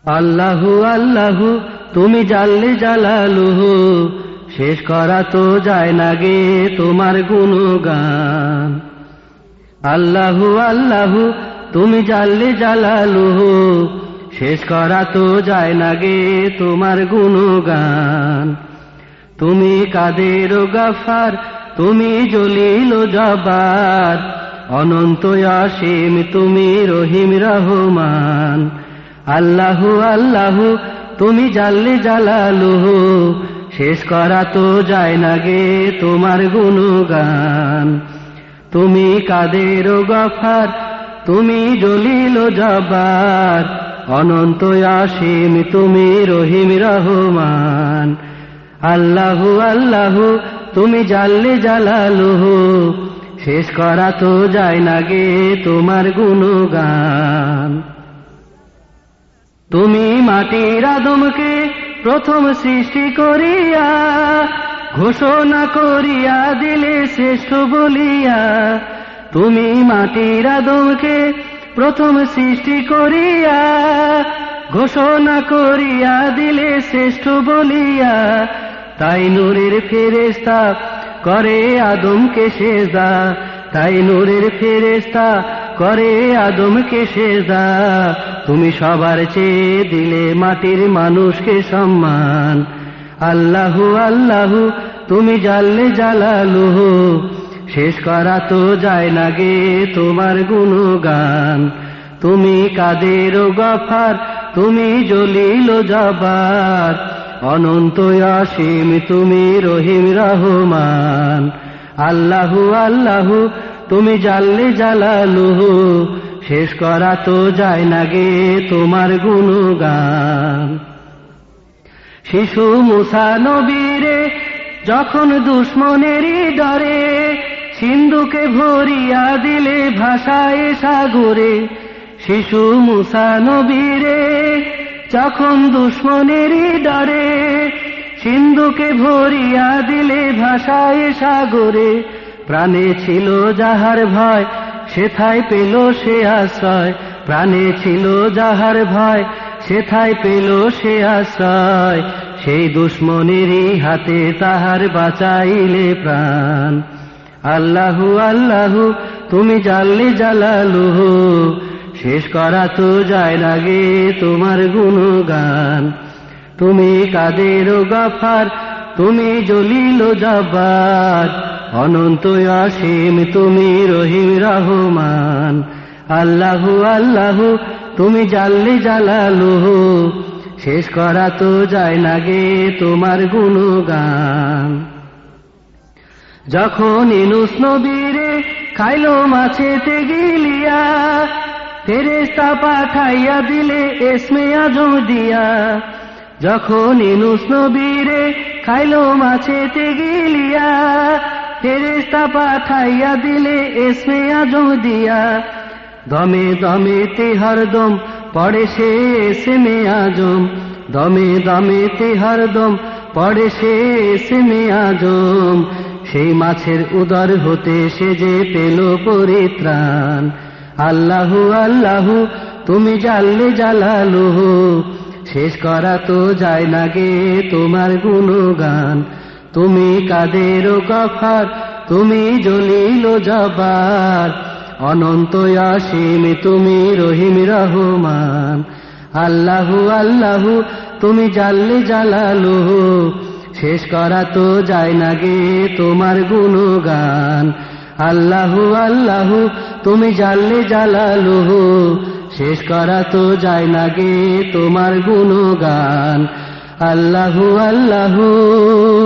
আল্লাহু আল্লাহু তুমি জাল্লে জালালুহু, শেষ করা তো যায় না গে তোমার গুণগান। আল্লাহু আল্লাহু তুমি জাল্লে জালালুহু, শেষ করা তো যায় না গে তোমার গুণগান। তুমি কাদের ও গাফার, তুমি জলিল ও জব্বার, অনন্ত অসীম তুমি রহিম রহমান। আল্লাহু আল্লাহু তুমি জাল্লে জালালুহু, শেষ করা তো যায় না গে তোমার গুণগান। তুমি কাদের ও গফার, তুমি জলিল ও জব্বার, অনন্ত অসীম তুমি রহিম রহমান। আল্লাহু আল্লাহু তুমি জাল্লে জালালুহু, শেষ করা তো যায় না গে তোমার গুণগান। তুমি মাটির আদমকে প্রথম সৃষ্টি করিয়া, ঘোষণা করিয়া দিলে শ্রেষ্ঠ বলিয়া। তুমি মাটির আদমকে প্রথম সৃষ্টি করিয়া, ঘোষণা করিয়া দিলে শ্রেষ্ঠ বলিয়া। তাই নূরের ফেরেশতা করে আদমকে সেজদা, তাই নূরের ফেরেশতা করে আদমকে সেজদা। তুমি সবার চেয়ে দিলে মাটির মানুষকে সম্মান। আল্লাহু আল্লাহু তুমি জাল্লে জালালুহু, শেষ করা তো যায় না গে তোমার গুণগান। তুমি কাদের ও গফার, তুমি জলিল ও জব্বার, অনন্ত অসীম তুমি রহিম রহমান। আল্লাহু আল্লাহু তুমি জাল্লে জালালুহু, শেষ করা তো যায় না গে তোমার গুণগান। শিশু মুসা নবীরে যখন দুশ্মনেরই ডরে, সিন্ধুকে ভরিয়া দিলে ভাষায় সাগরে। শিশু মুসা নবীরে যখন দুশ্মনেরই ডরে, সিন্ধুকে ভরিয়া দিলে ভাষায় সাগরে। প্রাণে ছিল যাহার ভয়, সেথায় পেল সে আশ্রয়। প্রাণে ছিল যাহার ভয়, সেথায় পেল সে আশ্রয়। সেই দুশ্মনেরই হাতে তাহার বাঁচাইলে প্রাণ। আল্লাহু আল্লাহু তুমি জাল্লে জালালুহু, শেষ করা তো যায় না গে তোমার গুণগান। তুমি কাদের ও গফার, তুমি জলিল ও জব্বার, অনন্ত অসীম তুমি রহিম রহমান। আল্লাহু আল্লাহু তুমি জাল্লে জালালুহু, শেষ করা তো যায় না গে তোমার গুণগান। যখন ইউনূস নবীরে খাইলো মাছেতে গিলিয়া, ফেরেশতা পাঠাইয়া দিলে ইসমে আজম দিয়া। যখন ইউনূস নবীরে খাইলো মাছেতে গিলিয়া, ফেরেশতা পাঠাইয়া দিলে ইসমে আজম দিয়া। দমে দমেতে হরদম পড়ে সে ইসমে আজম, দমে দমেতে হরদম পড়ে সে ইসমে আজম। সেই মাছের উদর হতে সে যে পেল পরিত্রাণ। আল্লাহু আল্লাহু তুমি জাল্লে জালালুহু, শেষ করা তো যায় না গে তোমার গুণগান। তুমি কাদের ও গফার, তুমি জলিল ও জব্বার, অনন্ত অসীম তুমি রহিম রহমান। আল্লাহু আল্লাহু তুমি জাল্লে জালালুহু, শেষ করা তো যায় না গে তোমার গুণগান। আল্লাহু আল্লাহু তুমি জাল্লে জালালুহু, শেষ করা তো যায় না গে তোমার গুণগান। আল্লাহু আল্লাহু।